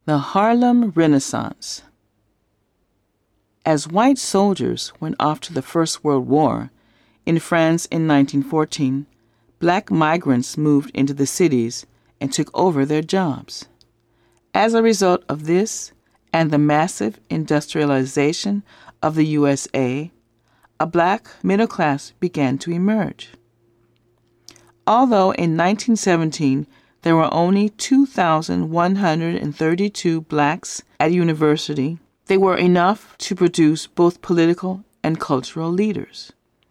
The Harlem Renaissance. As white soldiers went off to the First World War in France in 1914, black migrants moved into the cities and took over their jobs. As a result of this and the massive industrialization of the USA, a black middle class began to emerge. Although in 1917 there were only 2,132 blacks at university, they were enough to produce both political and cultural leaders.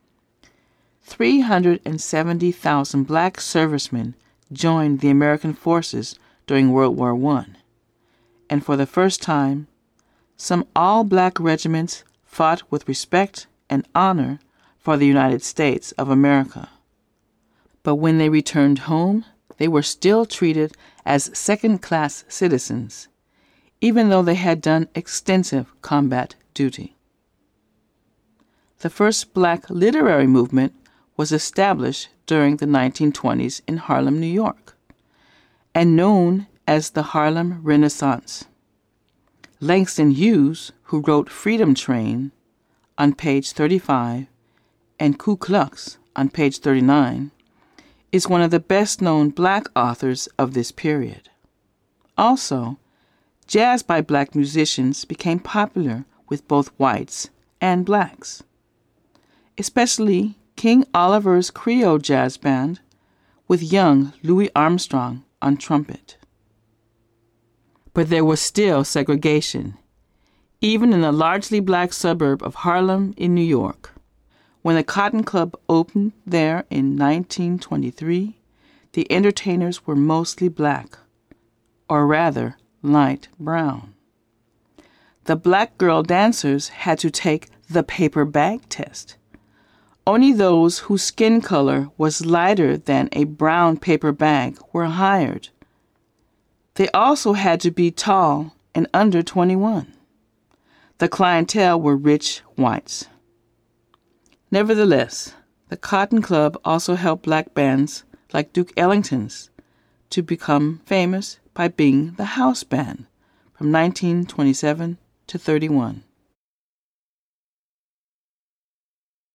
370,000 black servicemen joined the American forces during World War I, and for the first time, some all-black regiments fought with respect and honor for the United States of America. But when they returned home, they were still treated as second-class citizens, even though they had done extensive combat duty. The first black literary movement was established during the 1920s in Harlem, New York, and known as the Harlem Renaissance. Langston Hughes, who wrote Freedom Train on page 35 and Ku Klux on page 39, is one of the best-known black authors of this period. Also, jazz by black musicians became popular with both whites and blacks, especially King Oliver's Creole Jazz Band with young Louis Armstrong on trumpet. But there was still segregation, even in the largely black suburb of Harlem in New York. When the Cotton Club opened there in 1923, the entertainers were mostly black, or rather, light brown. The black girl dancers had to take the paper bag test. Only those whose skin color was lighter than a brown paper bag were hired. They also had to be tall and under 21. The clientele were rich whites. Nevertheless, the Cotton Club also helped black bands like Duke Ellington's to become famous by being the house band from 1927 to 31.